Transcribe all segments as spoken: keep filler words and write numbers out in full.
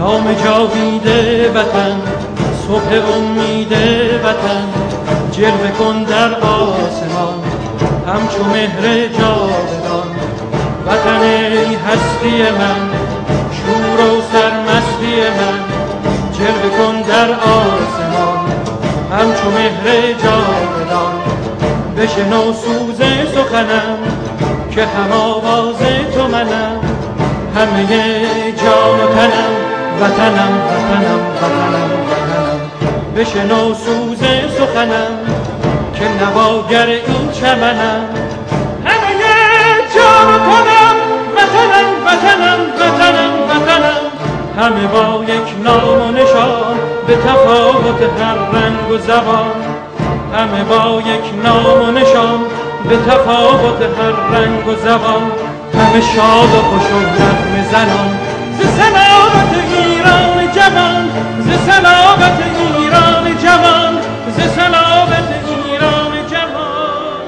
شام جاوید وطن، صبح امید وطن، جلوه کن در آسمان همچو مهر جاودان. وطن ای هستی من، شور و سرمستی من، جلوه کن در آسمان همچو مهر جاودان. بشنو سوز سخنم که هم آواز تو منم، همه جان و تنم وطنم وطنم وطنم وطنم. بشنو سوز سخنم که نواگر این چمنم، همه جان و تنم وطنم وطنم وطنم وطنم. همه با یک نام و نشان به تفاوت هر رنگ و زبان، همه با یک نام و نشان به تفاوت هر رنگ و زبان. همه شاد و خوش و نغمه زنان ز سلامت ایران جوان، ز سلامت ایران جوان، ز سلامت ایران جوان.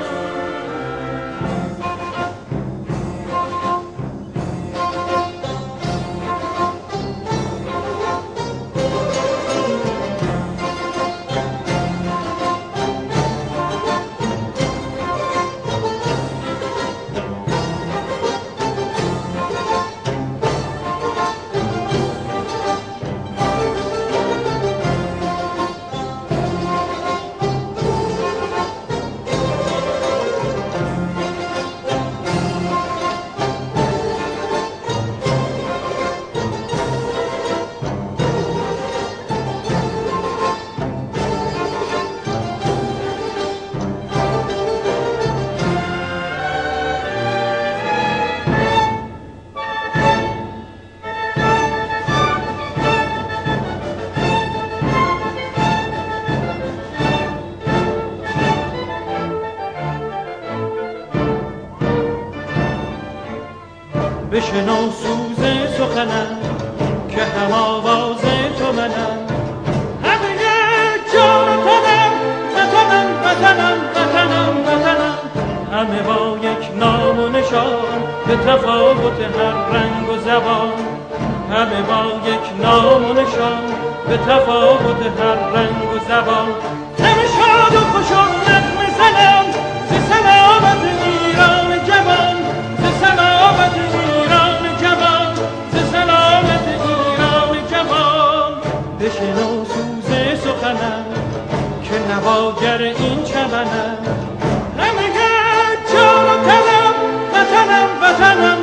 بشنو سوز سخنم که هم آواز تو منم، همه جان و تنم وطنم وطنم وطنم وطنم. همه با یک نام و نشان به تفاوت هر رنگ و زبان، همه با یک نام و نشان به تفاوت هر رنگ و زبان. همه شاد و خوش و نغمه زنم ز سلامت ایران جوان، ز سلامت ایران جوان، ز سلامت ایران جوان. بشنو سوز سخنم که نواگر این چمنم، همه جان و تنم وطنم وطنم